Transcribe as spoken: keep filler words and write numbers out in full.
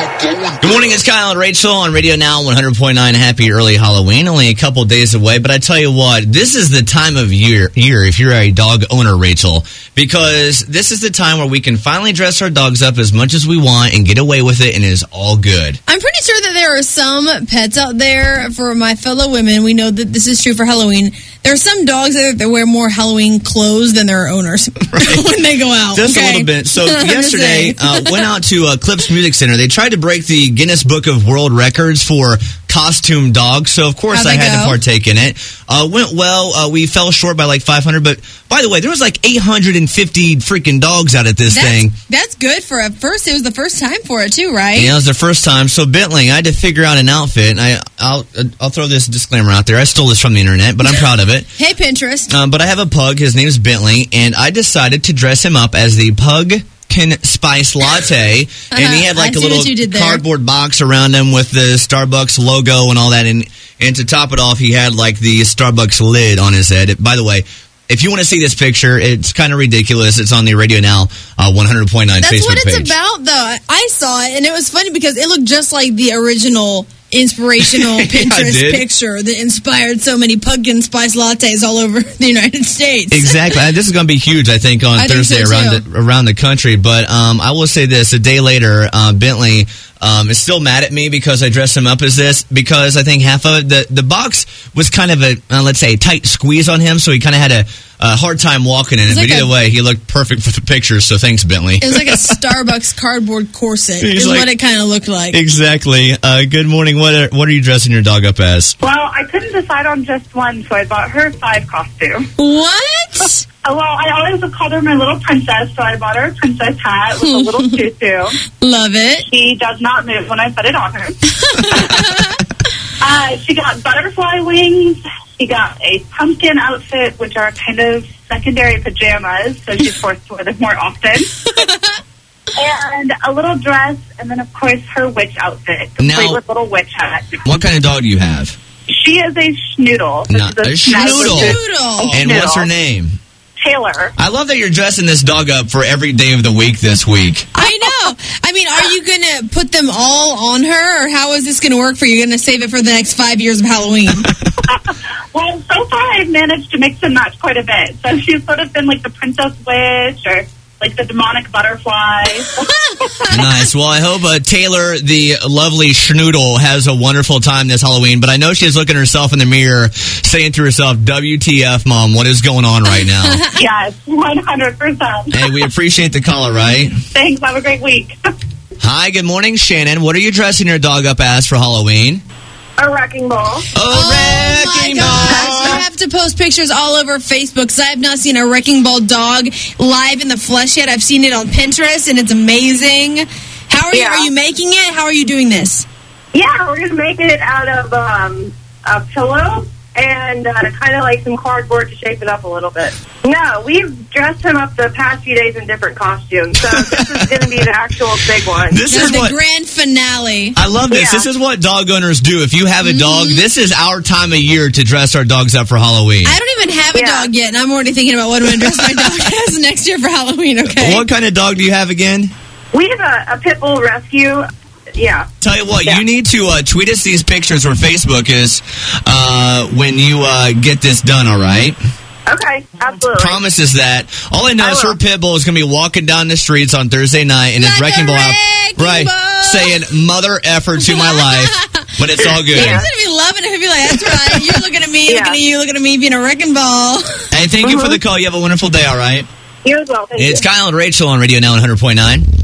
Good morning, it's Kyle and Rachel on Radio Now one hundred point nine. Happy early Halloween. Only a couple days away, but I tell you what, this is the time of year, year if you're a dog owner, Rachel, because this is the time where we can finally dress our dogs up as much as we want and get away with it, and it is all good. I'm pretty sure that there are some pets out there, for my fellow women, we know that this is true for Halloween. There are some dogs that, that wear more Halloween clothes than their owners right. when they go out. Just okay? a little bit. So yesterday, uh, went out to uh, Clips Music Center. They tried to break the Guinness Book of World Records for costume dogs, so of course How'd I had go? to partake in it. Uh, went well. Uh, we fell short by like five hundred, but by the way, there was like eight hundred fifty freaking dogs out at this that's, thing. That's good for a first. It was the first time for it too, right? Yeah, it was the first time. So Bentley, I had to figure out an outfit, and I, I'll I'll throw this disclaimer out there. I stole this from the internet, but I'm proud of it. Hey, Pinterest. Um, but I have a pug. His name is Bentley, and I decided to dress him up as the pug Spice Latte, uh-huh. and he had like I a little cardboard box around him with the Starbucks logo and all that, and and to top it off, he had like the Starbucks lid on his head. By the way, if you want to see this picture, it's kind of ridiculous. It's on the Radio Now uh, one hundred point nine Facebook page. That's what it's about, though. I saw it, and it was funny because it looked just like the original inspirational Pinterest yeah, picture that inspired so many pumpkin spice lattes all over the United States. Exactly. This is going to be huge, I think, on I Thursday think so around the, around the country. But um, I will say this, a day later, uh, Bentley um, is still mad at me because I dressed him up as this, because I think half of the, the box was kind of a, uh, let's say, a tight squeeze on him, so he kind of had a a hard time walking in it. Like but either a, way, he looked perfect for the pictures, so thanks, Bentley. It was like a Starbucks cardboard corset He's is like, what it kind of looked like. Exactly. Uh, good morning. What are, what are you dressing your dog up as? Well, I couldn't decide on just one, so I bought her five costumes. What? Oh, well, I always have called her my little princess, so I bought her a princess hat with a little tutu. Love it. She does not move when I put it on her. uh, she got butterfly wings. She got a pumpkin outfit, which are kind of secondary pajamas, so she's forced to wear them more often. And a little dress, and then, of course, her witch outfit, complete now, with little witch hat. What kind of dog do you have? She is a schnoodle. So Not a, a schnoodle. schnoodle. And what's her name? Taylor. I love that you're dressing this dog up for every day of the week this week. I know. I mean, are you going to put them all on her, or how is this going to work for you? You're going to save it for the next five years of Halloween? Well, so far I've managed to mix and match quite a bit. So she's sort of been like the princess witch, or like the demonic butterfly. Nice. Well, I hope uh, Taylor, the lovely schnoodle, has a wonderful time this Halloween. But I know she's looking at herself in the mirror, saying to herself, W T F, Mom, what is going on right now? Yes, one hundred percent. Hey, we appreciate the call, all right? Thanks. Have a great week. Hi, good morning, Shannon. What are you dressing your dog up as for Halloween? A wrecking ball. A oh wrecking my gosh. ball. You have to post pictures all over Facebook, because I have not seen a wrecking ball dog live in the flesh yet. I've seen it on Pinterest, and it's amazing. How are you? Yeah. Are you making it? How are you doing this? Yeah, we're going to make it out of um, a pillow and uh, kind of like some cardboard to shape it up a little bit. No, we've dressed him up the past few days in different costumes, so this is going to be the actual big one. This This is is the what grand finale. I love this. Yeah. This is what dog owners do. If you have a dog, Mm-hmm. this is our time of year to dress our dogs up for Halloween. I don't even have a Yeah. dog yet, and I'm already thinking about what I'm going to dress my dog as next year for Halloween, okay? What kind of dog do you have again? We have a, a pit bull rescue. Yeah. Tell you what, Yeah. you need to uh, tweet us these pictures or Facebook is uh, when you uh, get this done, all right? Okay, absolutely. Promises that. All I know I is will. her pit bull is going to be walking down the streets on Thursday night and Like his wrecking a ball out, wrecking right, ball. saying mother effer to my life, but it's all good. He's going to be loving it. He'll be like, that's right. You're looking at me, Yeah. looking at you, looking at me being a wrecking ball. Hey, thank you for the call. You have a wonderful day, all right? You as well. Thank It's you. Kyle and Rachel on Radio Now one hundred point nine.